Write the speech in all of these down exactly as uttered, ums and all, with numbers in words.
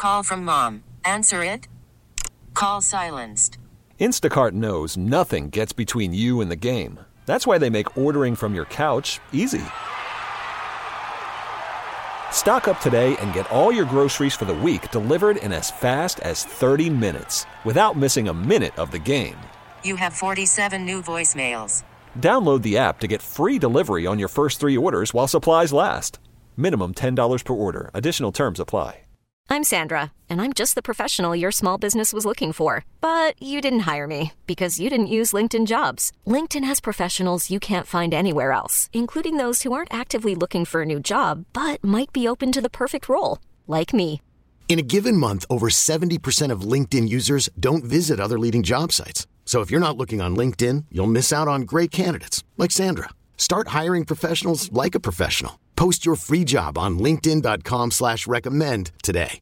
Call from mom. Answer it. Call silenced. Instacart knows nothing gets between you and the game. That's why they make ordering from your couch easy. Stock up today and get all your groceries for the week delivered in as fast as thirty minutes without missing a minute of the game. You have forty-seven new voicemails. Download the app to get free delivery on your first three orders while supplies last. Minimum ten dollars per order. Additional terms apply. I'm Sandra, and I'm just the professional your small business was looking for. But you didn't hire me because you didn't use LinkedIn Jobs. LinkedIn has professionals you can't find anywhere else, including those who aren't actively looking for a new job, but might be open to the perfect role, like me. In a given month, over seventy percent of LinkedIn users don't visit other leading job sites. So if you're not looking on LinkedIn, you'll miss out on great candidates like Sandra. Start hiring professionals like a professional. Post your free job on linkedin.com slash recommend today.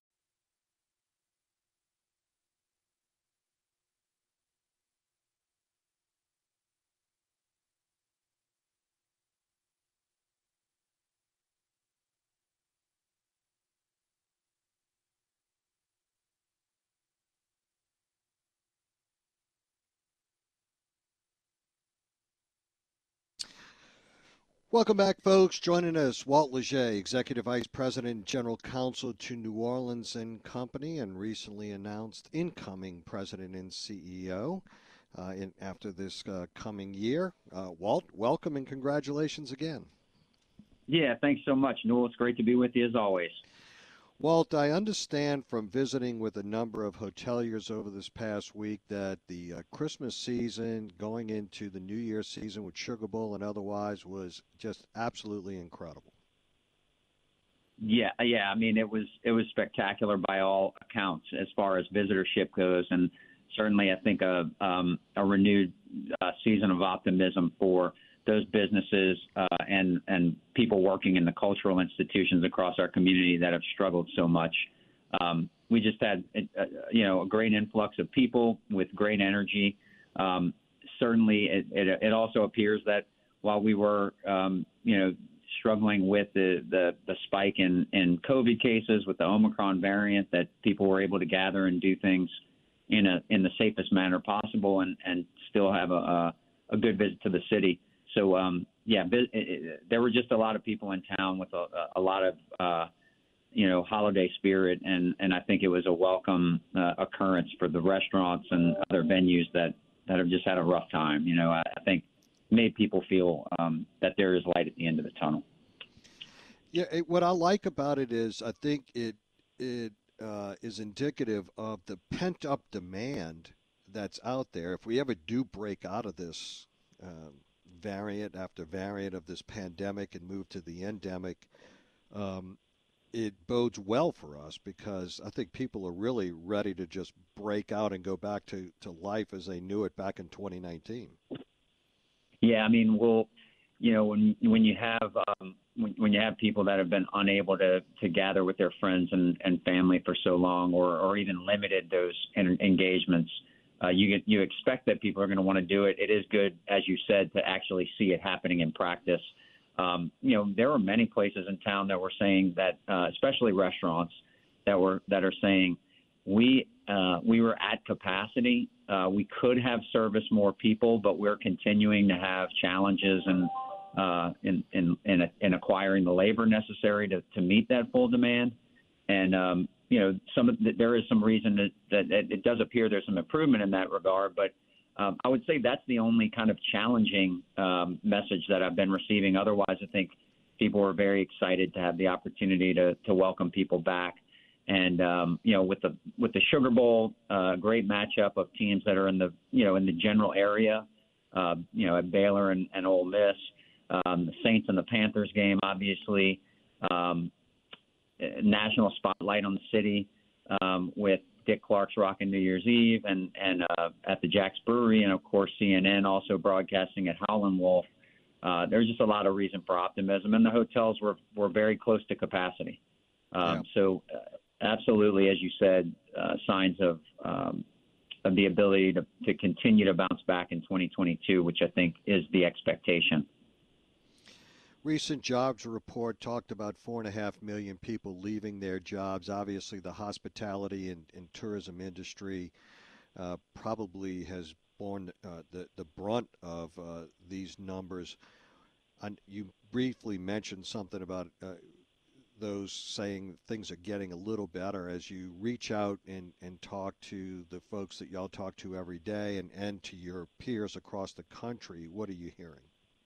Welcome back, folks. Joining us, Walt Leger, Executive Vice President and General Counsel to New Orleans and Company, and recently announced incoming President and C E O uh, in, after this uh, coming year. Uh, Walt, welcome and congratulations again. Yeah, thanks so much, Newell. It's great to be with you as always. Walt, I understand from visiting with a number of hoteliers over this past week that the uh, Christmas season going into the New Year season with Sugar Bowl and otherwise was just absolutely incredible. Yeah, yeah. I mean, it was it was spectacular by all accounts as far as visitorship goes, and certainly I think a um, a renewed uh, season of optimism for those businesses uh, and and people working in the cultural institutions across our community that have struggled so much. Um, we just had, uh, you know, a great influx of people with great energy. Um, certainly, it, it, it also appears that while we were, um, you know, struggling with the, the, the spike in, in COVID cases with the Omicron variant, that people were able to gather and do things in a in the safest manner possible and, and still have a, a, a good visit to the city. So, um, yeah, it, it, there were just a lot of people in town with a, a lot of, uh, you know, holiday spirit. And, and I think it was a welcome uh, occurrence for the restaurants and other venues that, that have just had a rough time. You know, I, I think made people feel um, that there is light at the end of the tunnel. Yeah, it, what I like about it is I think it it uh, is indicative of the pent-up demand that's out there. If we ever do break out of this um, variant after variant of this pandemic and move to the endemic, um, it bodes well for us because I think people are really ready to just break out and go back to, to life as they knew it back in twenty nineteen. Yeah, I mean, we'll, you know, when when you have um, when, when you have people that have been unable to, to gather with their friends and, and family for so long, or, or even limited those engagements, uh, you get, you expect that people are going to want to do it. It is good, as you said, to actually see it happening in practice. Um, you know, there are many places in town that were saying that, uh, especially restaurants, that were that are saying we uh, we were at capacity. Uh, we could have serviced more people, but we're continuing to have challenges and uh, in in in, in acquiring the labor necessary to, to meet that full demand. And um, you know, some of the, there is some reason that, that it does appear there's some improvement in that regard, but um, I would say that's the only kind of challenging um, message that I've been receiving. Otherwise, I think people are very excited to have the opportunity to to welcome people back. And um, you know, with the with the Sugar Bowl, uh, great matchup of teams that are in the you know in the general area, uh, you know, at Baylor and, and Ole Miss, um, the Saints and the Panthers game, obviously. Um, national spotlight on the city um, with Dick Clark's Rockin' New Year's Eve and, and uh, at the Jack's Brewery, and, of course, C N N also broadcasting at Howlin' Wolf. Uh, there's just a lot of reason for optimism, and the hotels were, were very close to capacity. Um, yeah. So uh, absolutely, as you said, uh, signs of, um, of the ability to, to continue to bounce back in twenty twenty-two, which I think is the expectation. recent jobs report talked about four and a half million people leaving their jobs. Obviously, the hospitality and, and tourism industry uh, probably has borne uh, the the brunt of uh, these numbers. And you briefly mentioned something about uh, those saying things are getting a little better as you reach out and, and talk to the folks that y'all talk to every day and, and to your peers across the country. What are you hearing?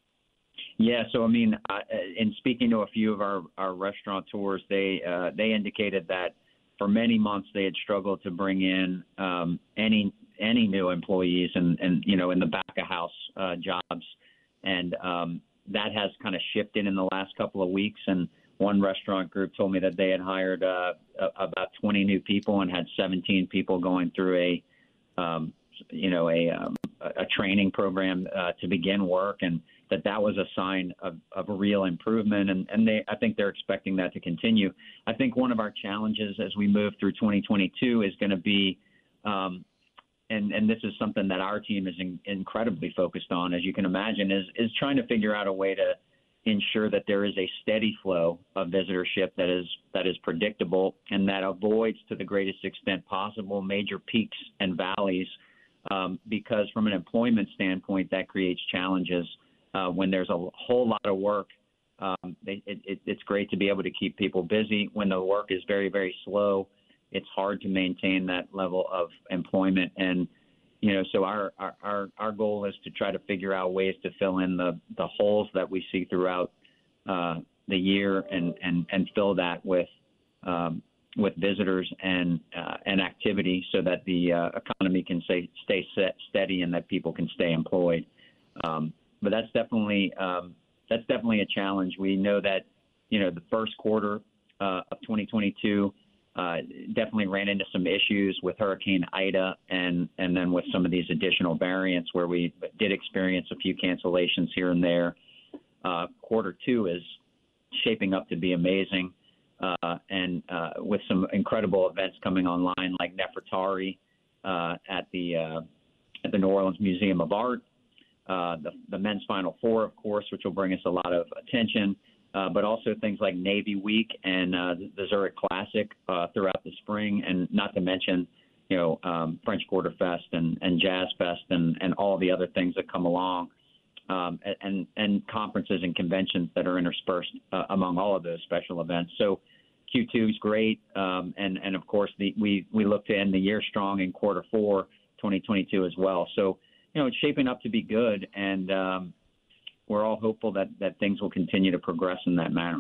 Yeah, so I mean, uh, in speaking to a few of our, our restaurateurs, they uh, they indicated that for many months they had struggled to bring in um, any any new employees and, and you know in the back of house uh, jobs, and um, that has kind of shifted in the last couple of weeks. And one restaurant group told me that they had hired uh, about twenty new people and had seventeen people going through a um, you know a um, a training program uh, to begin work, and that that was a sign of, of a real improvement. And, and they, I think they're expecting that to continue. I think one of our challenges as we move through twenty twenty-two is going to be, um, and, and this is something that our team is in, incredibly focused on, as you can imagine, is, is trying to figure out a way to ensure that there is a steady flow of visitorship that is that is predictable and that avoids, to the greatest extent possible, major peaks and valleys, um, because from an employment standpoint, that creates challenges. Uh, when there's a whole lot of work, um, it, it, it's great to be able to keep people busy. When the work is very, very slow, it's hard to maintain that level of employment. And, you know, so our, our, our goal is to try to figure out ways to fill in the, the holes that we see throughout uh, the year and, and, and fill that with um, with visitors and uh, and activity so that the uh, economy can stay, stay set, steady and that people can stay employed. Um, But that's definitely um, that's definitely a challenge. We know that, you know, the first quarter uh, of twenty twenty-two uh, definitely ran into some issues with Hurricane Ida and, and then with some of these additional variants where we did experience a few cancellations here and there. Uh, quarter two is shaping up to be amazing uh, and uh, with some incredible events coming online like Nefertari uh, at the uh, at the New Orleans Museum of Art. Uh, the, the men's Final Four, of course, which will bring us a lot of attention, uh, but also things like Navy Week and uh, the Zurich Classic uh, throughout the spring, and not to mention, you know, um, French Quarter Fest and, and Jazz Fest and, and all the other things that come along, um, and, and conferences and conventions that are interspersed uh, among all of those special events. So Q two is great, um, and, and, of course, the, we, we look to end the year strong in quarter four, twenty twenty-two as well. So, you know, it's shaping up to be good, and um, we're all hopeful that, that things will continue to progress in that manner.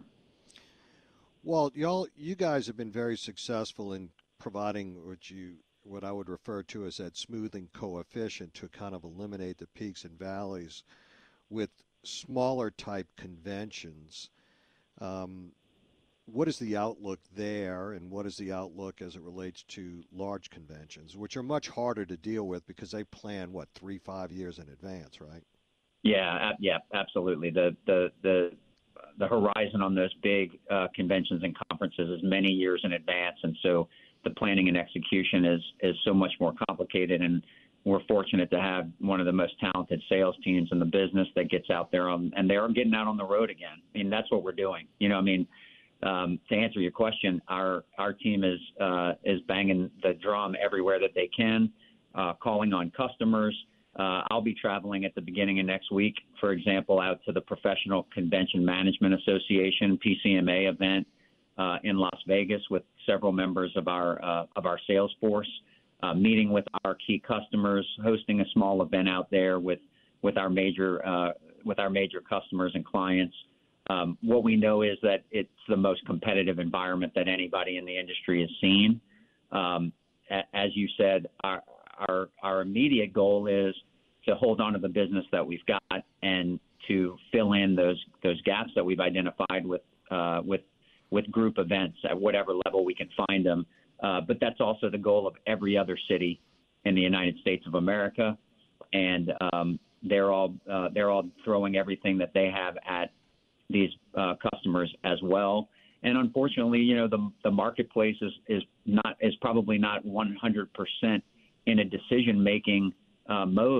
Well, y'all, you guys have been very successful in providing what you, what I would refer to as that smoothing coefficient to kind of eliminate the peaks and valleys with smaller type conventions. Um, what is the outlook there, and what is the outlook as it relates to large conventions, which are much harder to deal with because they plan, what, three, five years in advance, right? Yeah, yeah, absolutely. The the the the horizon on those big uh, conventions and conferences is many years in advance, and so the planning and execution is is so much more complicated. And we're fortunate to have one of the most talented sales teams in the business that gets out there on, and they are getting out on the road again. I mean, that's what we're doing. You know, I mean. Um, to answer your question, our our team is uh, is banging the drum everywhere that they can, uh, calling on customers. Uh, I'll be traveling at the beginning of next week, for example, out to the Professional Convention Management Association P C M A event uh, in Las Vegas with several members of our uh, of our sales force, uh, meeting with our key customers, hosting a small event out there with with our major uh, with our major customers and clients. Um, what we know is that it's the most competitive environment that anybody in the industry has seen. Um, a- as you said, our, our our immediate goal is to hold on to the business that we've got and to fill in those those gaps that we've identified with uh, with with group events at whatever level we can find them. Uh, but that's also the goal of every other city in the United States of America, and um, they're all uh, they're all throwing everything that they have at these uh, customers as well. And unfortunately, you know, the the marketplace is, is not is probably not one hundred percent in a decision making uh, mode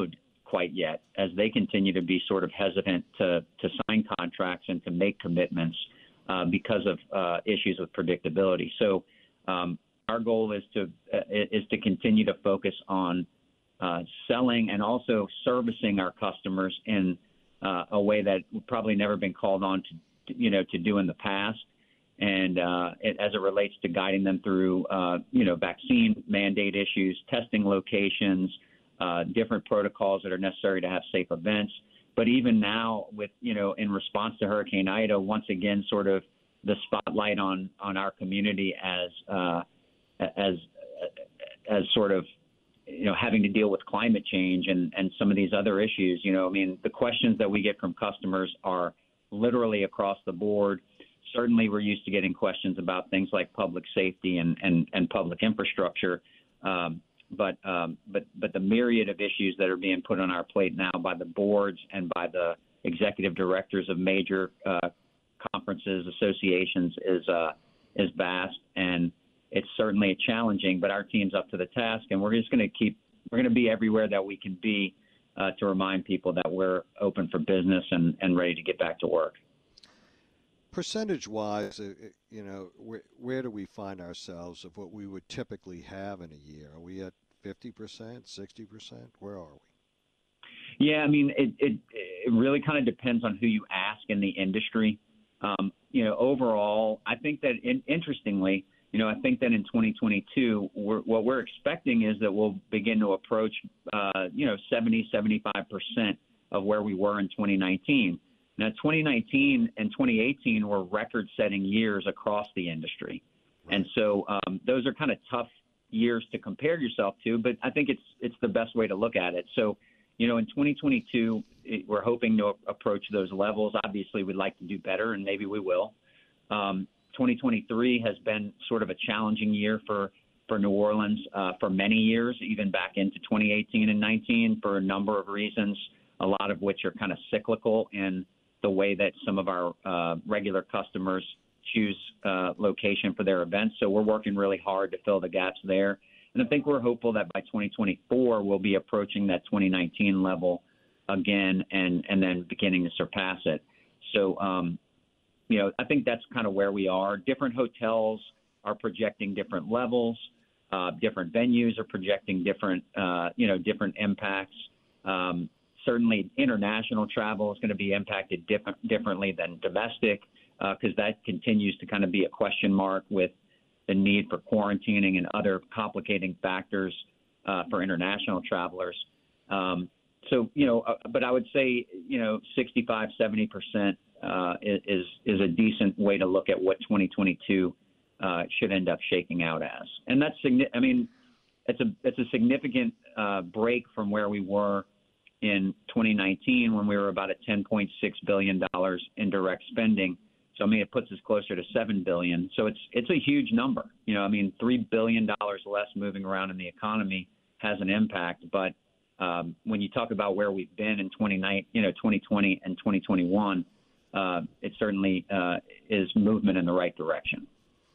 quite yet, as they continue to be sort of hesitant to, to sign contracts and to make commitments uh, because of uh, issues with predictability. So um, our goal is to uh, is to continue to focus on uh, selling and also servicing our customers in uh, a way that we've probably never been called on to, you know, to do in the past. And uh, it, as it relates to guiding them through, uh, you know, vaccine mandate issues, testing locations, uh, different protocols that are necessary to have safe events. But even now, with, you know, in response to Hurricane Ida, once again, sort of the spotlight on on our community as uh, as as sort of, you know, having to deal with climate change and, and some of these other issues. You know, I mean, the questions that we get from customers are literally across the board. Certainly, we're used to getting questions about things like public safety and, and, and public infrastructure, um, but um, but but the myriad of issues that are being put on our plate now by the boards and by the executive directors of major uh, conferences, associations is uh, is vast, and it's certainly challenging. But our team's up to the task, and we're just going to keep we're going to be everywhere that we can be uh, to remind people that we're open for business and, and ready to get back to work. Percentage-wise, uh, you know, where, where do we find ourselves of what we would typically have in a year? Are we at fifty percent, sixty percent? Where are we? Yeah, I mean, it, it, it really kind of depends on who you ask in the industry. Um, you know, overall, I think that, in, interestingly, you know, I think that in twenty twenty-two, we're, what we're expecting is that we'll begin to approach, uh, you know, seventy, seventy-five percent of where we were in twenty nineteen. Now, twenty nineteen and twenty eighteen were record-setting years across the industry. And so um, those are kind of tough years to compare yourself to, but I think it's it's the best way to look at it. So, you know, in twenty twenty-two, it, we're hoping to approach those levels. Obviously, we'd like to do better, and maybe we will. Um, twenty twenty-three has been sort of a challenging year for, for New Orleans uh, for many years, even back into twenty eighteen and nineteen for a number of reasons, a lot of which are kind of cyclical in the way that some of our uh, regular customers choose uh, location for their events. So we're working really hard to fill the gaps there. And I think we're hopeful that by twenty twenty-four, we'll be approaching that twenty nineteen level again and, and then beginning to surpass it. So, um, you know, I think that's kind of where we are. Different hotels are projecting different levels. Uh, different venues are projecting different, uh, you know, different impacts. Um, Certainly, international travel is going to be impacted different, differently than domestic because uh, that continues to kind of be a question mark with the need for quarantining and other complicating factors uh, for international travelers. Um, so, you know, uh, but I would say, you know, sixty-five, seventy percent uh, is is a decent way to look at what twenty twenty-two uh, should end up shaking out as. And that's, I mean, it's a it's a significant uh, break from where we were in twenty nineteen, when we were about at ten point six billion dollars in direct spending. So, I mean, it puts us closer to seven billion dollars. So it's it's a huge number. You know, I mean, three billion dollars less moving around in the economy has an impact. But um, when you talk about where we've been in twenty nineteen, you know, twenty twenty and twenty twenty-one, uh, it certainly uh, is movement in the right direction.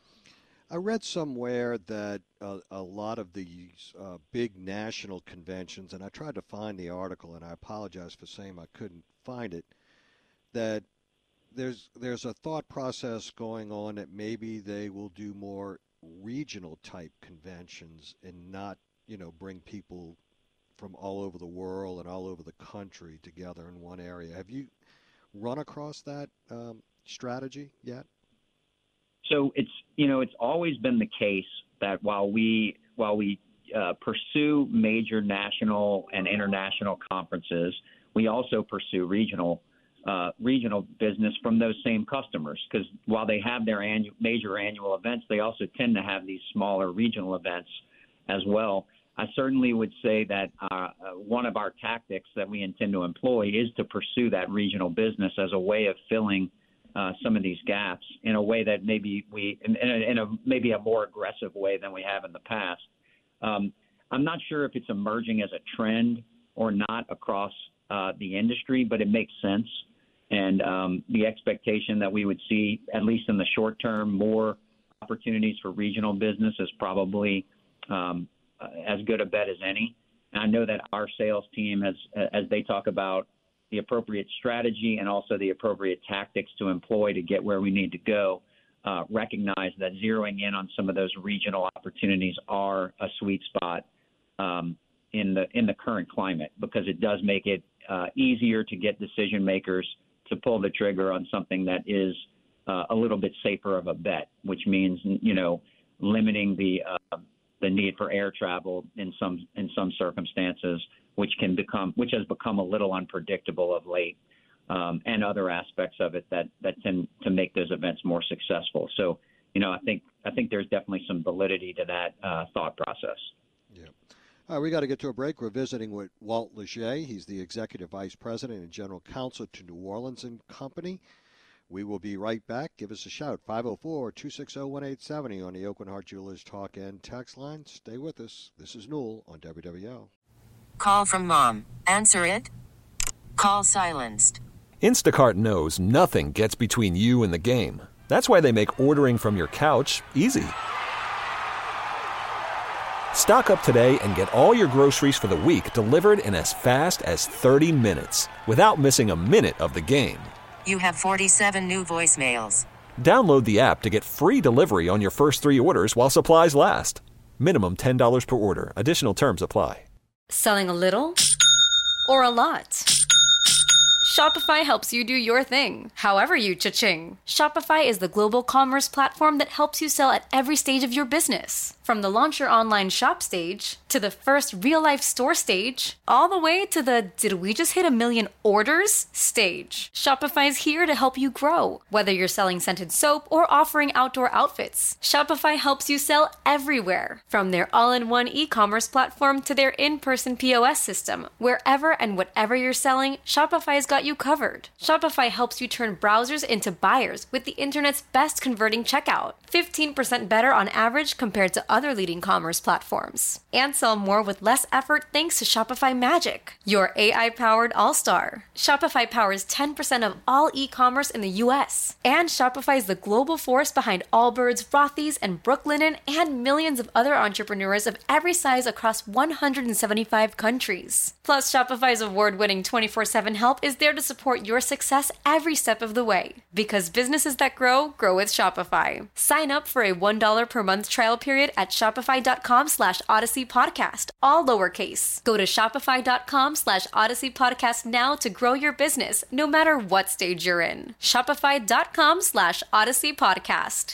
I read somewhere that uh, a lot of these uh, big national conventions, and I tried to find the article, and I apologize for saying I couldn't find it, that there's there's a thought process going on that maybe they will do more regional type conventions and not, you know, bring people from all over the world and all over the country together in one area. Have you run across that um, strategy yet? So it's, you know, it's always been the case that while we while we uh, pursue major national and international conferences, we also pursue regional uh, regional business from those same customers. Because while they have their annual, major annual events, they also tend to have these smaller regional events as well. I certainly would say that uh, one of our tactics that we intend to employ is to pursue that regional business as a way of filling Uh, some of these gaps in a way that maybe we, in, in, a, in a maybe a more aggressive way than we have in the past. Um, I'm not sure if it's emerging as a trend or not across uh, the industry, but it makes sense. And um, the expectation that we would see, at least in the short term, more opportunities for regional business is probably um, as good a bet as any. And I know that our sales team has, as they talk about the appropriate strategy and also the appropriate tactics to employ to get where we need to go, uh, recognize that zeroing in on some of those regional opportunities are a sweet spot um, in the in the current climate, because it does make it uh, easier to get decision makers to pull the trigger on something that is uh, a little bit safer of a bet, which means, you know, limiting the uh, the need for air travel in some in some circumstances, which can become which has become a little unpredictable of late, um, and other aspects of it that that tend to make those events more successful. So, you know, I think I think there's definitely some validity to that uh, thought process. Yeah. All right, we got to get to a break. We're visiting with Walt Leger. He's the Executive Vice President and General Counsel to New Orleans and Company. We will be right back. Give us a shout, five oh four, two six oh, one eight seven oh on the Oakland Heart Jewelers Talk and Text line. Stay with us. This is Newell on W W L. Call from mom. Answer it. Call silenced. Instacart knows nothing gets between you and the game. That's why they make ordering from your couch easy. Stock up today and get all your groceries for the week delivered in as fast as thirty minutes without missing a minute of the game. You have forty-seven new voicemails. Download the app to get free delivery on your first three orders while supplies last. Minimum ten dollars per order. Additional terms apply. Selling a little or a lot? Shopify helps you do your thing, however you cha-ching. Shopify is the global commerce platform that helps you sell at every stage of your business. From the launch your online shop stage, to the first real-life store stage, all the way to the did we just hit a million orders stage. Shopify's here to help you grow. Whether you're selling scented soap or offering outdoor outfits, Shopify helps you sell everywhere. From their all-in-one e-commerce platform to their in-person P O S system, wherever and whatever you're selling, Shopify's got you covered. Shopify helps you turn browsers into buyers with the internet's best converting checkout. fifteen percent better on average compared to other leading commerce platforms. And sell more with less effort thanks to Shopify Magic, your A I-powered all-star. Shopify powers ten percent of all e-commerce in the U S. And Shopify is the global force behind Allbirds, Rothy's, and Brooklinen, and millions of other entrepreneurs of every size across one hundred seventy-five countries. Plus, Shopify's award-winning twenty-four seven help is there to support your success every step of the way. Because businesses that grow, grow with Shopify. Sign up for a one dollar per month trial period at shopify.com slash Odyssey Podcast, all lowercase. Go to shopify.com slash Odyssey Podcast now to grow your business, no matter what stage you're in. Shopify.com slash Odyssey Podcast.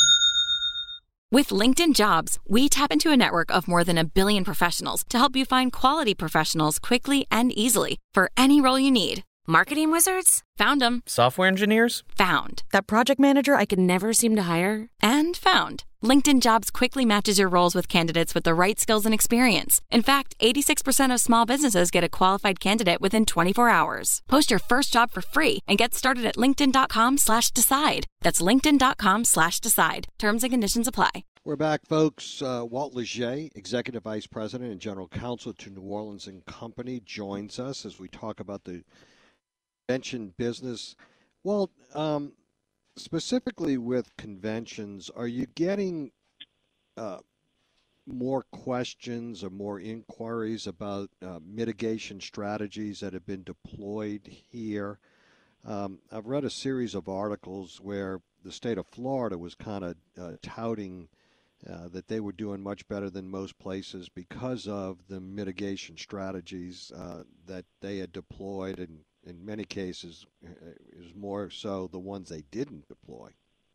With LinkedIn Jobs, we tap into a network of more than a billion professionals to help you find quality professionals quickly and easily for any role you need. Marketing wizards? Found them. Software engineers? Found. That project manager I could never seem to hire? And found. LinkedIn Jobs quickly matches your roles with candidates with the right skills and experience. In fact, eighty-six percent of small businesses get a qualified candidate within twenty-four hours. Post your first job for free and get started at linkedin.com slash decide. That's linkedin.com slash decide. Terms and conditions apply. We're back, folks. Uh, Walt Leger, Executive Vice President and General Counsel to New Orleans and Company, joins us as we talk about the convention business. Walt, um, specifically with conventions, are you getting uh, more questions or more inquiries about uh, mitigation strategies that have been deployed here? Um, I've read a series of articles where the state of Florida was kind of uh, touting uh, that they were doing much better than most places because of the mitigation strategies uh, that they had deployed, and in many cases is more so the ones they didn't deploy.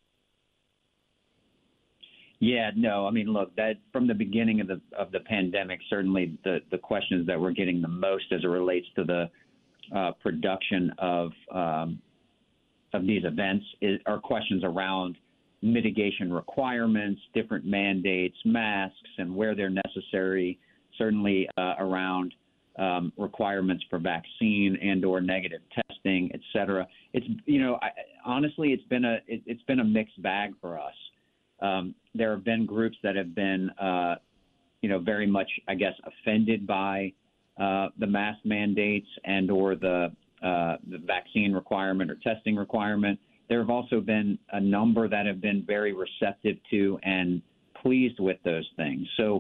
Yeah, no, I mean, look, that from the beginning of the of the pandemic, certainly the, the questions that we're getting the most as it relates to the uh, production of um, of these events is, are questions around mitigation requirements, different mandates, masks, and where they're necessary, certainly uh, around Um, requirements for vaccine and or negative testing, et cetera. It's, you know, I, honestly, it's been a it, it's been a mixed bag for us. Um, there have been groups that have been, uh, you know, very much, I guess, offended by uh, the mask mandates and or the uh, the vaccine requirement or testing requirement. There have also been a number that have been very receptive to and pleased with those things. So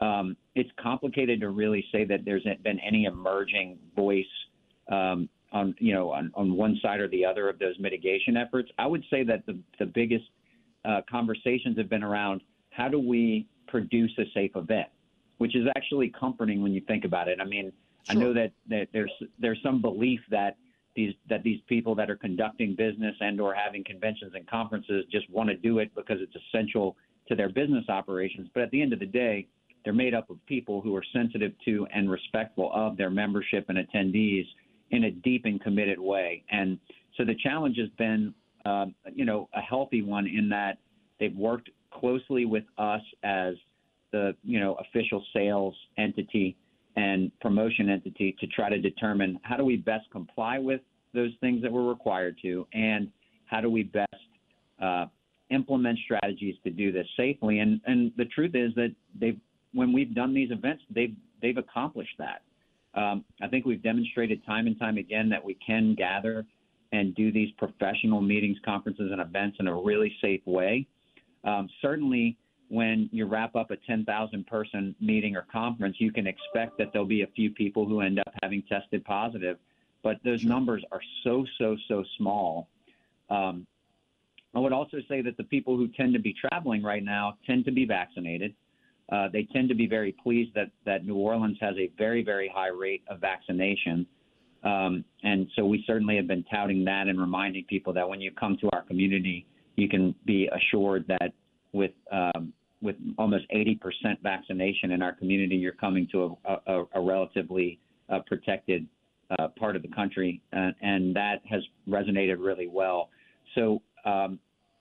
um, it's complicated to really say that there's been any emerging voice um, on, you know, on, on one side or the other of those mitigation efforts. I would say that the, the biggest uh, conversations have been around how do we produce a safe event, which is actually comforting when you think about it. I mean, sure. I know that, that there's there's some belief that these that these people that are conducting business and or having conventions and conferences just want to do it because it's essential to their business operations. But at the end of the day, they're made up of people who are sensitive to and respectful of their membership and attendees in a deep and committed way. And so the challenge has been, uh, you know, a healthy one in that they've worked closely with us as the, you know, official sales entity and promotion entity to try to determine how do we best comply with those things that we're required to, and how do we best uh, implement strategies to do this safely. And and the truth is that they've when we've done these events, they've they've accomplished that. Um, I think we've demonstrated time and time again that we can gather and do these professional meetings, conferences, and events in a really safe way. Um, certainly, when you wrap up a ten thousand person meeting or conference, you can expect that there'll be a few people who end up having tested positive, but those numbers are so, so, so small. Um, I would also say that the people who tend to be traveling right now tend to be vaccinated. Uh, they tend to be very pleased that, that New Orleans has a very, very high rate of vaccination. Um, and so we certainly have been touting that and reminding people that when you come to our community, you can be assured that with um, with almost eighty percent vaccination in our community, you're coming to a, a, a relatively uh, protected uh, part of the country, uh, and that has resonated really well. So um,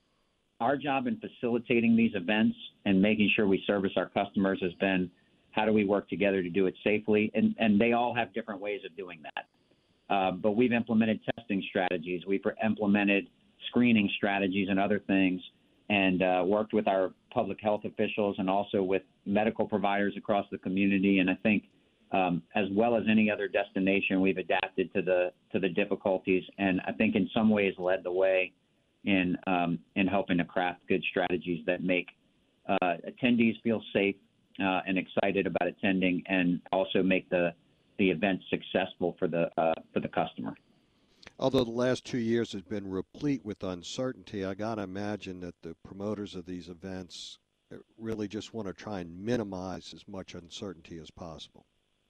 our job in facilitating these events and making sure we service our customers has been how do we work together to do it safely, and, and they all have different ways of doing that. Uh, but we've implemented testing strategies. We've implemented screening strategies and other things, and uh, worked with our public health officials and also with medical providers across the community. And I think um, as well as any other destination, we've adapted to the to the difficulties, and I think in some ways led the way in um, in helping to craft good strategies that make uh, attendees feel safe uh, and excited about attending, and also make the the event successful for the uh, for the customer. Although the last two years has been replete with uncertainty, I got to imagine that the promoters of these events really just want to try and minimize as much uncertainty as possible.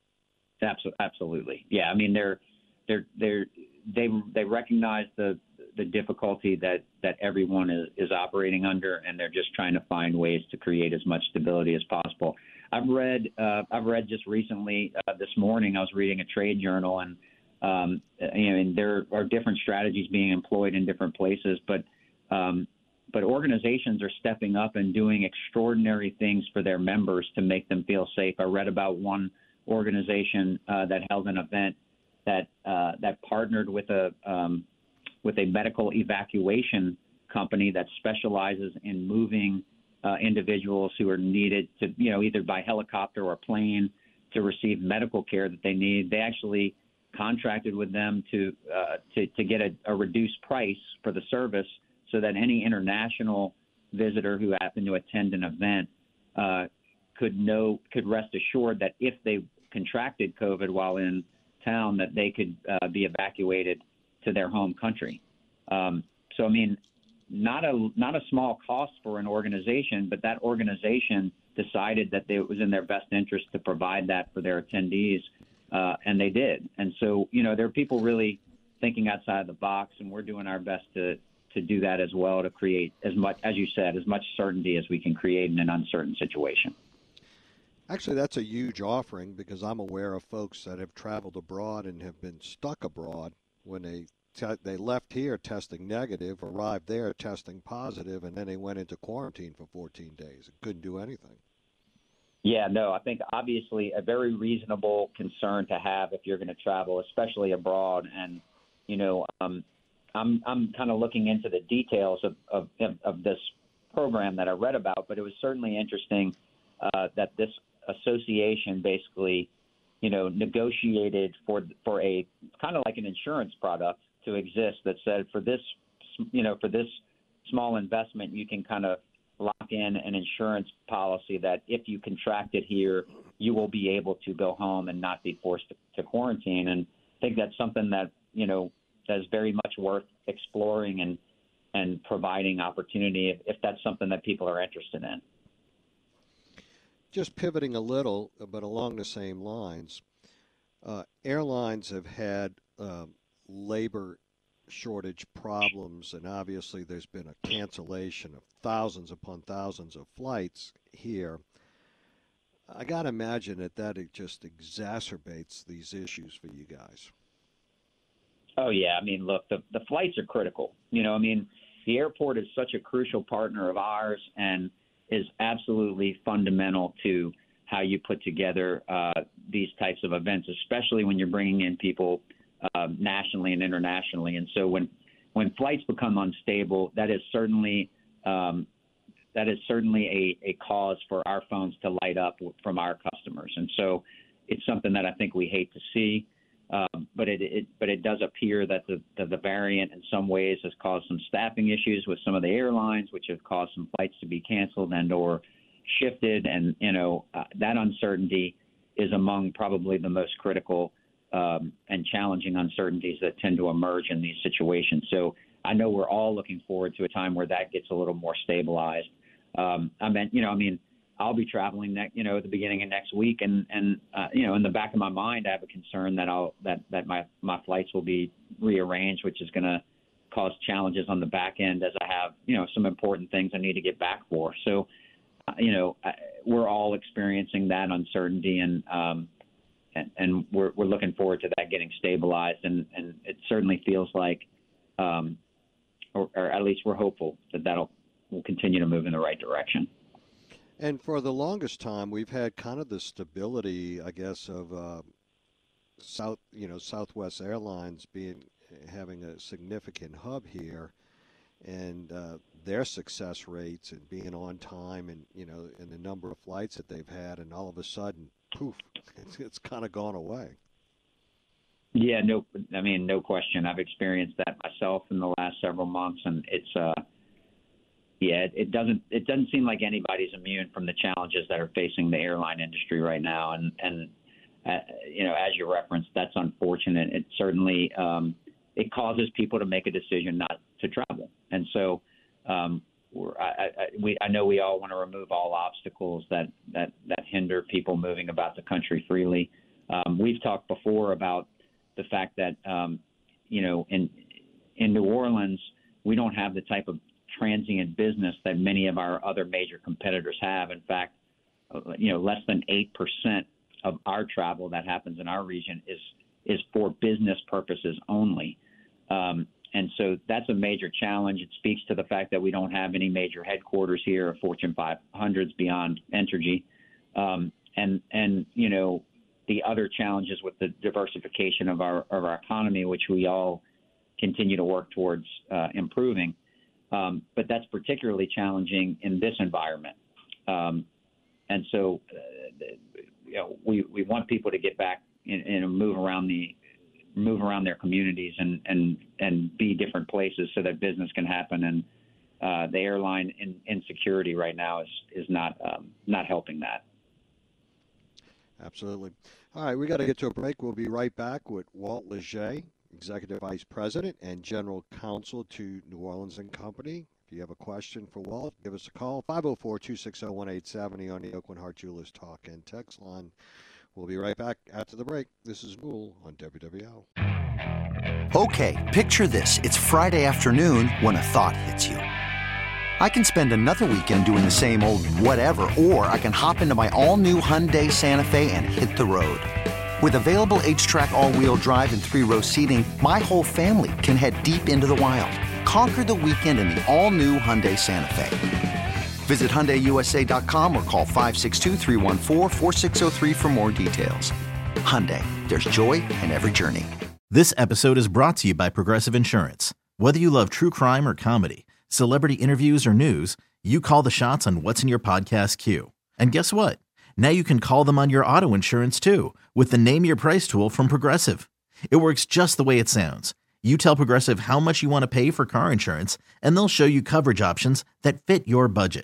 Absolutely. Yeah. I mean, they're, they're, they're, they, they recognize the, the difficulty that, that everyone is, is operating under, and they're just trying to find ways to create as much stability as possible. I've read, uh, I've read just recently, uh, this morning, I was reading a trade journal, and Um, you know, and there are different strategies being employed in different places, but um, but organizations are stepping up and doing extraordinary things for their members to make them feel safe. I read about one organization uh, that held an event that uh, that partnered with a um, with a medical evacuation company that specializes in moving uh, individuals who are needed to, you know, either by helicopter or plane to receive medical care that they need. They actually contracted with them to uh, to, to get a, a reduced price for the service, so that any international visitor who happened to attend an event uh, could know could rest assured that if they contracted COVID while in town, that they could uh, be evacuated to their home country. Um, so I mean, not a not a small cost for an organization, but that organization decided that they, it was in their best interest to provide that for their attendees. Uh, and they did. And so, you know, there are people really thinking outside the box, and we're doing our best to, to do that as well, to create as much, as you said, as much certainty as we can create in an uncertain situation. Actually, that's a huge offering, because I'm aware of folks that have traveled abroad and have been stuck abroad when they te- they left here testing negative, arrived there testing positive, and then they went into quarantine for fourteen days and couldn't do anything. Yeah, no, I think obviously a very reasonable concern to have if you're going to travel, especially abroad. And, you know, um, I'm I'm kind of looking into the details of, of, of this program that I read about, but it was certainly interesting uh, that this association basically, you know, negotiated for for a kind of like an insurance product to exist that said for this, you know, for this small investment, you can kind of lock in an insurance policy that if you contract it here, you will be able to go home and not be forced to, to quarantine. And I think that's something that, you know, that is very much worth exploring and, and providing opportunity if, if that's something that people are interested in. Just pivoting a little, but along the same lines, uh, airlines have had uh, labor shortage problems, and obviously there's been a cancellation of thousands upon thousands of flights here. I got to imagine that that it just exacerbates these issues for you guys. Oh, yeah. I mean, look, the, the flights are critical. You know, I mean, the airport is such a crucial partner of ours and is absolutely fundamental to how you put together uh, these types of events, especially when you're bringing in people uh, nationally and internationally. And so when when flights become unstable, that is certainly um, that is certainly a, a cause for our phones to light up from our customers. And so it's something that I think we hate to see. Um, but it, it but it does appear that the, the the variant in some ways has caused some staffing issues with some of the airlines, which have caused some flights to be canceled and or shifted. And, you know, uh, that uncertainty is among probably the most critical um, and challenging uncertainties that tend to emerge in these situations. So I know we're all looking forward to a time where that gets a little more stabilized. Um, I mean, you know, I mean, I'll be traveling next, you know, at the beginning of next week, and and uh, you know, in the back of my mind, I have a concern that I'll that that my my flights will be rearranged, which is going to cause challenges on the back end as I have, you know, some important things I need to get back for. So, uh, you know, I, we're all experiencing that uncertainty, and um, and, and we're we're looking forward to that getting stabilized, and and it certainly feels like, um, or, or at least we're hopeful that that'll will continue to move in the right direction. And for the longest time, we've had kind of the stability, I guess, of uh, South, you know, Southwest Airlines being having a significant hub here, and uh, their success rates and being on time, and you know, and the number of flights that they've had, and all of a sudden, poof, it's, it's kind of gone away. Yeah, no, I mean, no question. I've experienced that myself in the last several months, and it's. Uh, Yeah, it, it doesn't. It doesn't seem like anybody's immune from the challenges that are facing the airline industry right now, and and uh, you know, as you referenced, that's unfortunate. It certainly um, it causes people to make a decision not to travel, and so um, we're, I, I, we I know we all want to remove all obstacles that that that hinder people moving about the country freely. Um, we've talked before about the fact that um, you know, in in New Orleans, we don't have the type of transient business that many of our other major competitors have. In fact, you know, less than eight percent of our travel that happens in our region is is for business purposes only. Um, and so that's a major challenge. It speaks to the fact that we don't have any major headquarters here of Fortune five hundreds beyond Entergy. Um, and, and, you know, the other challenges with the diversification of our, of our economy, which we all continue to work towards uh, improving. Um, but that's particularly challenging in this environment. Um, and so, uh, you know, we, we want people to get back and, and move around the move around their communities and, and, and be different places so that business can happen. And uh, the airline in, insecurity right now is is not um, not helping that. Absolutely. All right, we got to get to a break. We'll be right back with Walt Leger, Executive Vice President and General Counsel to New Orleans and Company. If you have a question for Walt, give us a call, five oh four, two six oh, one eight seven oh on the Aucoin Hart Jewelers Talk and Text line. We'll be right back after the break. This is Newell on W W L. Okay, picture this. It's Friday afternoon when a thought hits you. I can spend another weekend doing the same old whatever, or I can hop into my all-new Hyundai Santa Fe and hit the road. With available H-Track all-wheel drive and three-row seating, my whole family can head deep into the wild. Conquer the weekend in the all-new Hyundai Santa Fe. Visit Hyundai U S A dot com or call five six two, three one four, four six zero three for more details. Hyundai, there's joy in every journey. This episode is brought to you by Progressive Insurance. Whether you love true crime or comedy, celebrity interviews or news, you call the shots on what's in your podcast queue. And guess what? Now you can call them on your auto insurance too with the Name Your Price tool from Progressive. It works just the way it sounds. You tell Progressive how much you want to pay for car insurance, and they'll show you coverage options that fit your budget.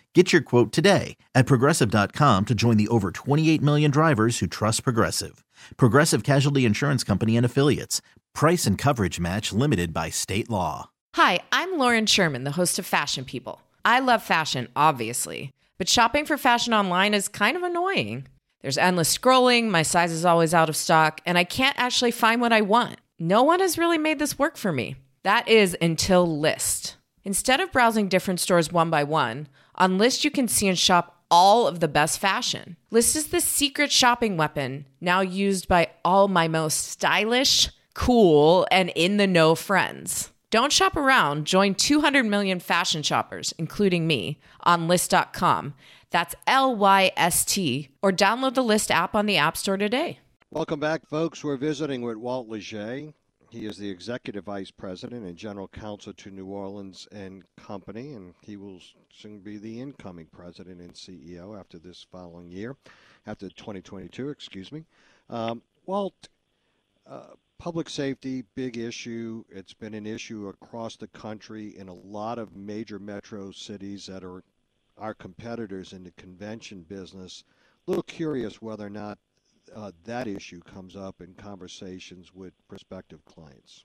Get your quote today at Progressive dot com to join the over twenty-eight million drivers who trust Progressive. Progressive Casualty Insurance Company and Affiliates. Price and coverage match limited by state law. Hi, I'm Lauren Sherman, the host of Fashion People. I love fashion, obviously, but shopping for fashion online is kind of annoying. There's endless scrolling, my size is always out of stock, and I can't actually find what I want. No one has really made this work for me. That is until Lyst. Instead of browsing different stores one by one, on Lyst you can see and shop all of the best fashion. Lyst is the secret shopping weapon now used by all my most stylish, cool, and in-the-know friends. Don't shop around. Join two hundred million fashion shoppers, including me, on Lyst dot com. That's L Y S T, or download the Lyst app on the App Store today. Welcome back, folks. We're visiting with Walt Leger. He is the Executive Vice President and General Counsel to New Orleans and Company, and he will soon be the incoming President and C E O after this following year, after twenty twenty-two, excuse me. Um, Walt, uh, public safety, big issue. It's been an issue across the country in a lot of major metro cities that are our competitors in the convention business. A little curious whether or not Uh, that issue comes up in conversations with prospective clients.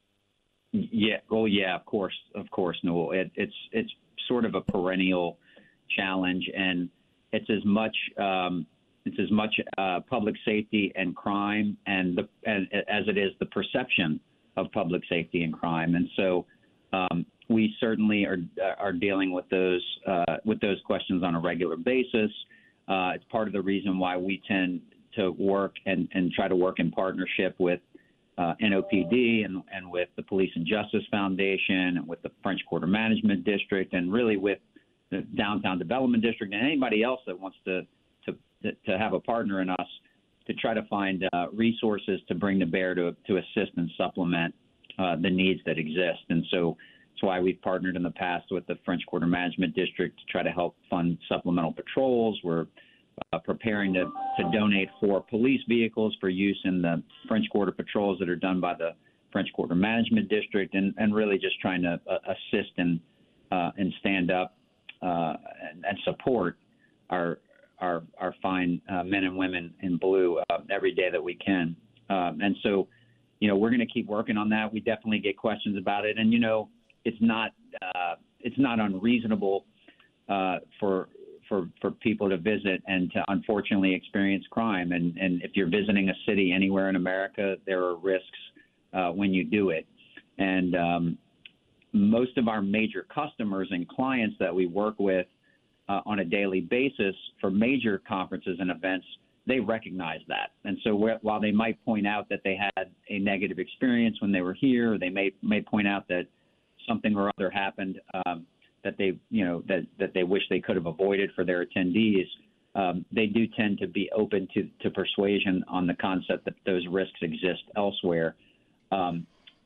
Yeah, well, yeah, of course, of course, Noel. It, it's it's sort of a perennial challenge, and it's as much um, it's as much uh, public safety and crime, and the and, as it is the perception of public safety and crime. And so um, we certainly are are dealing with those uh, with those questions on a regular basis. Uh, it's part of the reason why we tend to work and, and try to work in partnership with uh, N O P D and, and with the Police and Justice Foundation and with the French Quarter Management District and really with the Downtown Development District and anybody else that wants to to, to have a partner in us to try to find uh, resources to bring to bear to, to assist and supplement uh, the needs that exist. And so that's why we've partnered in the past with the French Quarter Management District to try to help fund supplemental patrols. We're Uh, preparing to, to donate four police vehicles for use in the French Quarter patrols that are done by the French Quarter Management District, and, and really just trying to uh, assist and uh, and stand up uh, and, and support our our our fine uh, men and women in blue uh, every day that we can. Um, and so, you know, we're going to keep working on that. We definitely get questions about it, and you know, it's not uh, it's not unreasonable uh, for. For, for people to visit and to unfortunately experience crime. And, and if you're visiting a city anywhere in America, there are risks uh, when you do it. And um, most of our major customers and clients that we work with uh, on a daily basis for major conferences and events, they recognize that. And so while they might point out that they had a negative experience when they were here, they may, may point out that something or other happened um, that they, you know, that, that they wish they could have avoided for their attendees, um, they do tend to be open to, to persuasion on the concept that those risks exist elsewhere. Um,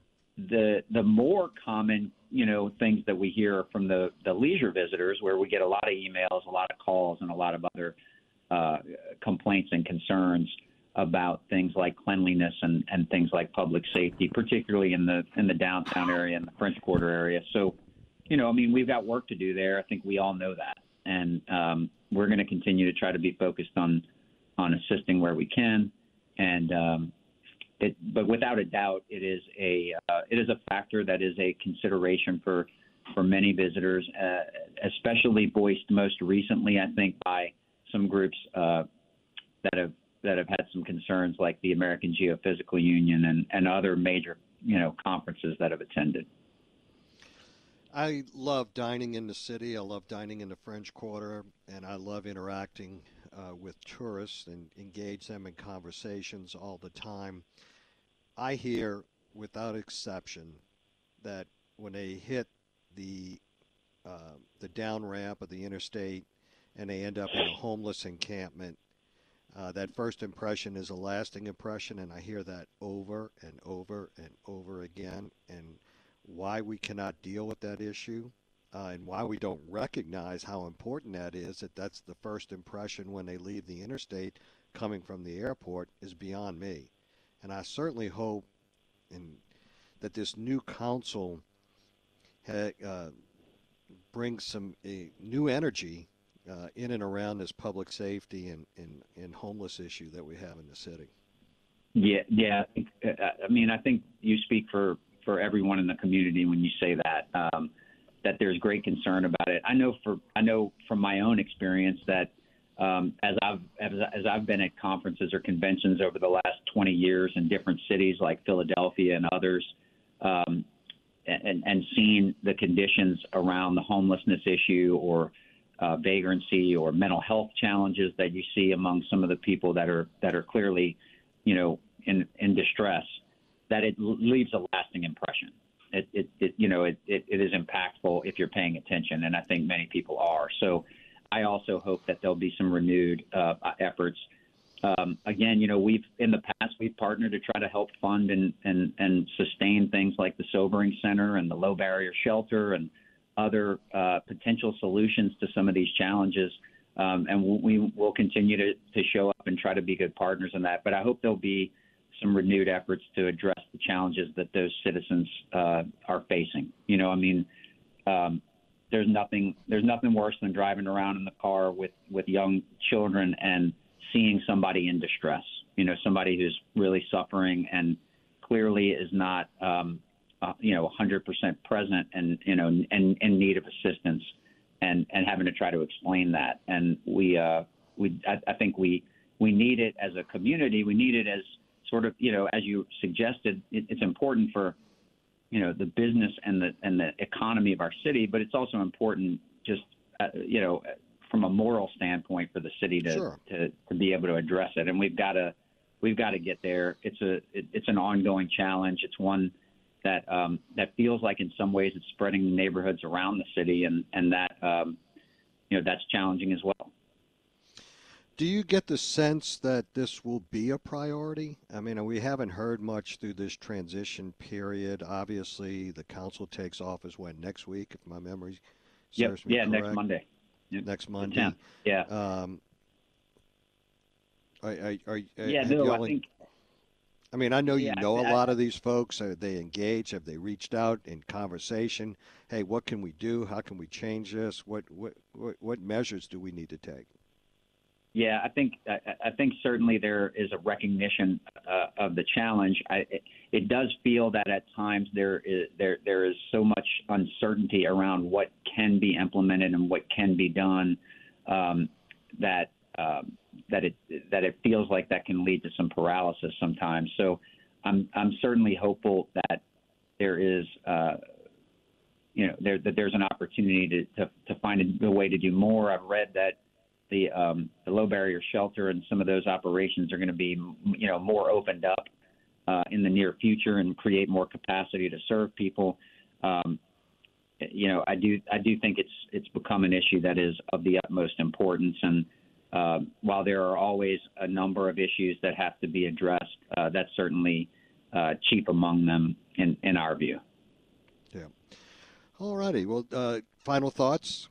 the the more common, you know, things that we hear from the, the leisure visitors, where we get a lot of emails, a lot of calls, and a lot of other uh, complaints and concerns about things like cleanliness and, and things like public safety, particularly in the in the downtown area and the French Quarter area. So, you know, I mean, we've got work to do there. I think we all know that. And um, we're going to continue to try to be focused on on assisting where we can. And um, it, but without a doubt, it is a uh, it is a factor that is a consideration for for many visitors, uh, especially voiced most recently, I think, by some groups uh, that have that have had some concerns, like the American Geophysical Union and, and other major, you know, conferences that have attended. I love dining in the city. I love dining in the French Quarter, and I love interacting uh, with tourists and engage them in conversations all the time. I hear, without exception, that when they hit the uh, the down ramp of the interstate and they end up in a homeless encampment, uh, that first impression is a lasting impression, and I hear that over and over and over again. And why we cannot deal with that issue uh, and why we don't recognize how important that is, that that's the first impression when they leave the interstate coming from the airport, is beyond me. And I certainly hope in, that this new council ha, uh, bring some a new energy uh, in and around this public safety and, and, and homeless issue that we have in the city. Yeah, yeah. I mean, I think you speak for, for everyone in the community when you say that, um, that there's great concern about it. I know for I know from my own experience that um, as I've as, as I've been at conferences or conventions over the last twenty years in different cities like Philadelphia and others, um, and, and seen the conditions around the homelessness issue or uh, vagrancy or mental health challenges that you see among some of the people that are that are clearly, you know, in, in distress, that it leaves a lasting impression. It, it, it you know, it, it, it is impactful if you're paying attention, and I think many people are. So I also hope that there'll be some renewed uh, efforts. Um, again, you know, we've in the past, we've partnered to try to help fund and, and, and sustain things like the Sobering Center and the Low Barrier Shelter and other uh, potential solutions to some of these challenges. Um, and we will continue to, to show up and try to be good partners in that. But I hope there'll be some renewed efforts to address the challenges that those citizens uh, are facing. You know, I mean, um, there's nothing there's nothing worse than driving around in the car with, with young children and seeing somebody in distress, you know, somebody who's really suffering and clearly is not, um, uh, you know, one hundred percent present and, you know, and in need of assistance. And, and having to try to explain that. And we, uh, we, I, I think we, we need it as a community. We need it as sort of, you know, as you suggested, it, it's important for, you know, the business and the, and the economy of our city, but it's also important just, uh, you know, from a moral standpoint for the city to, Sure. to, to be able to address it. And we've got to, we've got to get there. It's a, it, it's an ongoing challenge. It's one that um, that feels like in some ways it's spreading the neighborhoods around the city, and, and that, um, you know, that's challenging as well. Do you get the sense that this will be a priority? I mean, we haven't heard much through this transition period. Obviously, the council takes office, when, next week, if my memory Yep. serves me Yeah, correct? next Monday. Yep. Next Monday. tenth. Yeah. Um, are, are, are, yeah, have no, y'all I en- think I mean, I know you Yeah, know a I- lot of these folks. Are they engaged? Have they reached out in conversation? Hey, what can we do? How can we change this? What what what, what measures do we need to take? Yeah, I think I, I think certainly there is a recognition uh, of the challenge. I, it, it does feel that at times there is there there is so much uncertainty around what can be implemented and what can be done um, that um, that it that it feels like that can lead to some paralysis sometimes. So I'm I'm certainly hopeful that there is uh, you know there that there's an opportunity to to, to find a, a way to do more. I've read that the um, the low barrier shelter and some of those operations are going to be, you know, more opened up uh, in the near future and create more capacity to serve people. Um, you know, I do I do think it's it's become an issue that is of the utmost importance. And uh, while there are always a number of issues that have to be addressed, uh, that's certainly uh, chief among them in, in our view. Yeah. All righty. Well, uh, final thoughts.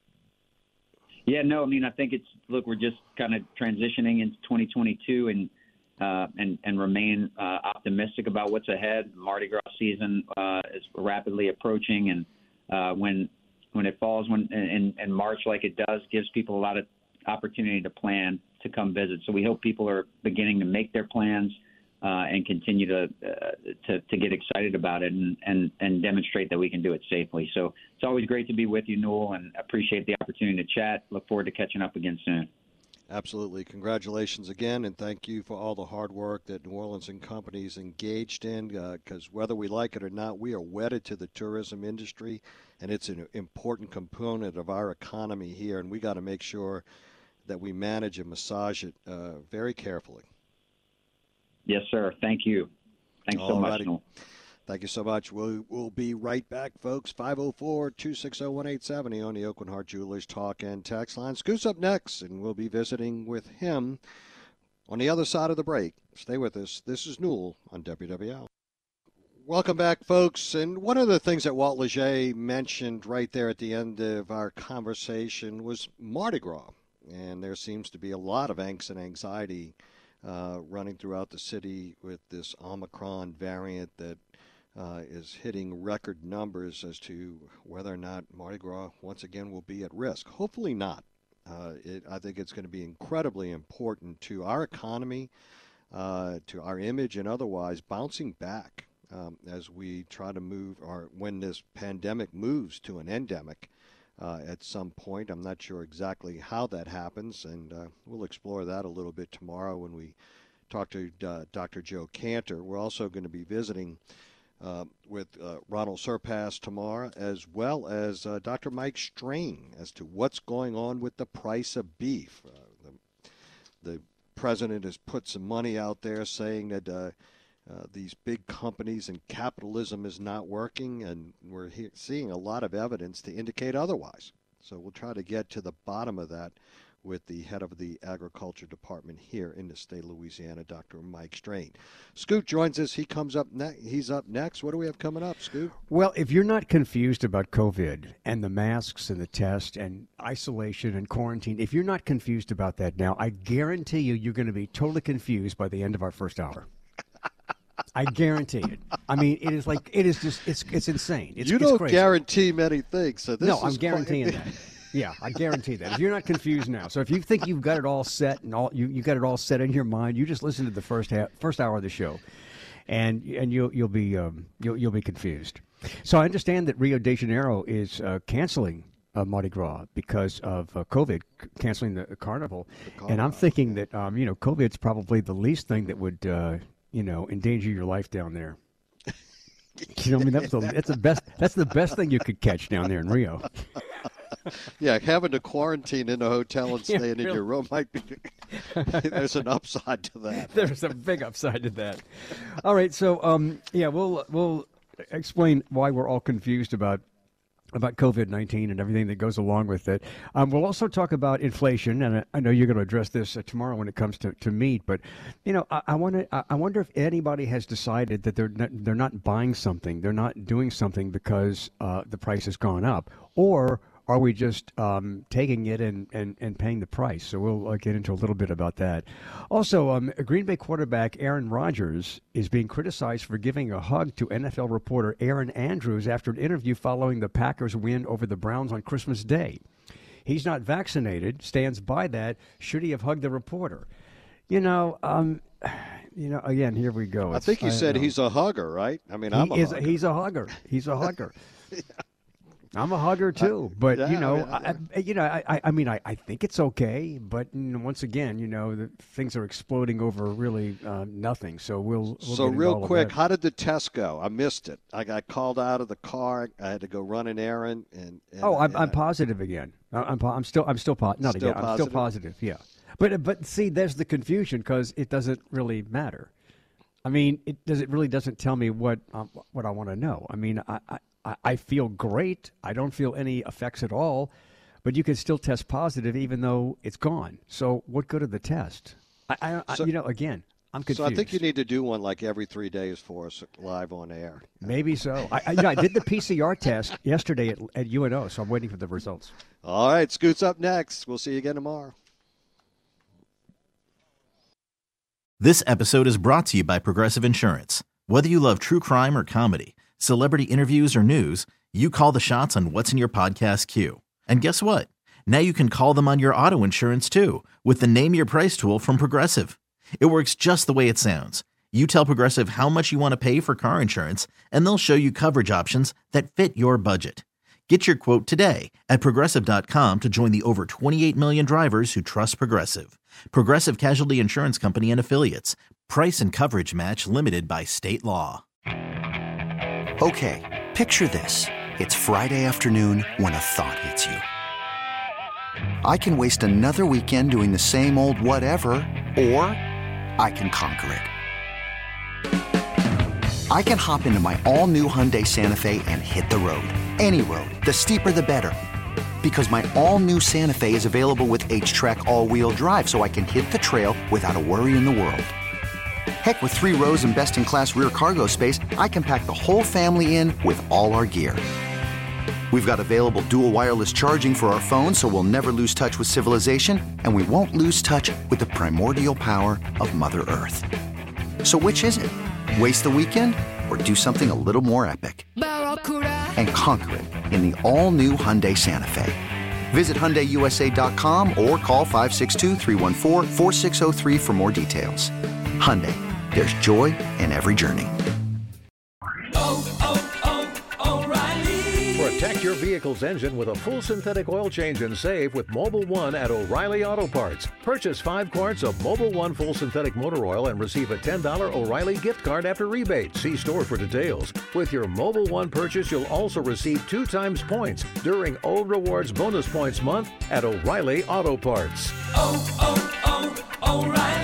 Yeah, no, I mean, I think it's, look, we're just kind of transitioning into twenty twenty-two and uh, and, and remain uh, optimistic about what's ahead. Mardi Gras season uh, is rapidly approaching, and uh, when when it falls when in, in March like it does, gives people a lot of opportunity to plan to come visit. So we hope people are beginning to make their plans uh, and continue to, uh, to to get excited about it and, and, and demonstrate that we can do it safely. So it's always great to be with you, Newell, and appreciate the opportunity to chat. Look forward to catching up again soon. Absolutely. Congratulations again, and thank you for all the hard work that New Orleans and Company is engaged in, because uh, whether we like it or not, we are wedded to the tourism industry, and it's an important component of our economy here, and we got to make sure that we manage and massage it uh, very carefully. Yes, sir. Thank you. Thanks so much, Newell. Thank you so much. We'll, we'll be right back, folks. five oh four, two six oh, one eight seven oh on the Oakland Heart Jewelers talk and text line. Scoot's up next, and we'll be visiting with him on the other side of the break. Stay with us. This is Newell on W W L. Welcome back, folks. And one of the things that Walt Leger mentioned right there at the end of our conversation was Mardi Gras. And there seems to be a lot of angst and anxiety uh, running throughout the city with this Omicron variant that uh, is hitting record numbers as to whether or not Mardi Gras once again will be at risk. Hopefully not. Uh, it, I think it's going to be incredibly important to our economy, uh, to our image, and otherwise bouncing back um, as we try to move, or when this pandemic moves to an endemic uh, at some point. I'm not sure exactly how that happens, and uh, we'll explore that a little bit tomorrow when we talk to uh, Doctor Joe Cantor. We're also going to be visiting Uh, with uh, Ronald Surpass tomorrow, as well as uh, Doctor Mike Strain, as to what's going on with the price of beef. Uh, the, the president has put some money out there saying that uh, uh, these big companies and capitalism is not working, and we're he- seeing a lot of evidence to indicate otherwise. So we'll try to get to the bottom of that with the head of the Agriculture Department here in the state of Louisiana, Doctor Mike Strain. Scoot joins us. He comes up next. He's up next. What do we have coming up, Scoot? Well, if you're not confused about COVID and the masks and the test and isolation and quarantine, if you're not confused about that now, I guarantee you you're going to be totally confused by the end of our first hour. I guarantee it. I mean, it is like, it is just, it's it's insane. It's, you it's don't crazy. guarantee many things. So this no, is I'm guaranteeing quite... that. Yeah, I guarantee that. If you're not confused now, so if you think you've got it all set and all you, you got it all set in your mind, you just listen to the first half, first hour of the show, and and you'll you'll be um, you'll you'll be confused. So I understand that Rio de Janeiro is uh, canceling uh, Mardi Gras because of uh, COVID, c- canceling the, the carnival, the carnival, and I'm thinking that um, you know COVID's probably the least thing that would uh, you know endanger your life down there. You know, I mean that's the that's the best that's the best thing you could catch down there in Rio. Yeah, having to quarantine in a hotel and staying yeah, in really. your room might be. There's an upside to that. There's a big upside to that. All right, so um, yeah, we'll we'll explain why we're all confused about about COVID nineteen and everything that goes along with it. Um, we'll also talk about inflation, and I, I know you're going to address this uh, tomorrow when it comes to, to meat. But you know, I, I want to. I wonder if anybody has decided that they're not, they're not buying something, they're not doing something because uh, the price has gone up, or are we just um, taking it and, and, and paying the price? So we'll uh, get into a little bit about that. Also, um, Green Bay quarterback Aaron Rodgers is being criticized for giving a hug to N F L reporter Aaron Andrews after an interview following the Packers' win over the Browns on Christmas Day. He's not vaccinated, stands by that. Should he have hugged the reporter? You know, um, you know. Again, here we go. I It's, think you I said know. he's a hugger, right? I mean, He I'm a is, hugger. He's a hugger. He's a hugger. Yeah. I'm a hugger too, but yeah, you know, I mean, I, I, you know, I, I mean, I, I think it's okay, but you know, once again, you know, the things are exploding over really uh, nothing. So we'll. we'll so get into real all of quick, that. how did the test go? I missed it. I got called out of the car. I had to go run an errand. And, and Oh, I'm, and I'm I- positive again. I- I'm, po- I'm still, I'm still, po- not Still again. I'm still positive? positive. Yeah, but but see, there's the confusion because it doesn't really matter. I mean, it does. It really doesn't tell me what um, what I want to know. I mean, I, I I feel great. I don't feel any effects at all, but you can still test positive even though it's gone. So what good of the test? I, I, I So- you know, again, I'm confused. So I think you need to do one like every three days for us live on air. Maybe so. I, I, you know, I did the P C R test yesterday at, at U N O, so I'm waiting for the results. All right, Scoot's up next. We'll see you again tomorrow. This episode is brought to you by Progressive Insurance. Whether you love true crime or comedy, celebrity interviews or news, you call the shots on what's in your podcast queue. And guess what? Now you can call them on your auto insurance too with the Name Your Price tool from Progressive. It works just the way it sounds. You tell Progressive how much you want to pay for car insurance, and they'll show you coverage options that fit your budget. Get your quote today at Progressive dot com to join the over twenty-eight million drivers who trust Progressive. Progressive Casualty Insurance Company and Affiliates. Price and coverage match limited by state law. Okay, picture this. It's Friday afternoon when a thought hits you. I can waste another weekend doing the same old whatever, or I can conquer it. I can hop into my all-new Hyundai Santa Fe and hit the road. Any road. The steeper, the better. Because my all-new Santa Fe is available with H-Track all-wheel drive, so I can hit the trail without a worry in the world. Heck, with three rows and best-in-class rear cargo space, I can pack the whole family in with all our gear. We've got available dual wireless charging for our phones, so we'll never lose touch with civilization, and we won't lose touch with the primordial power of Mother Earth. So which is it? Waste the weekend or do something a little more epic and conquer it in the all-new Hyundai Santa Fe. Visit Hyundai U S A dot com or call five six two, three one four, four six zero three for more details. Hyundai, there's joy in every journey. Protect your vehicle's engine with a full synthetic oil change and save with Mobil one at O'Reilly Auto Parts. Purchase five quarts of Mobil one full synthetic motor oil and receive a ten dollars O'Reilly gift card after rebate. See store for details. With your Mobil one purchase, you'll also receive two times points during O Rewards Bonus Points Month at O'Reilly Auto Parts. Oh, oh, oh, O'Reilly.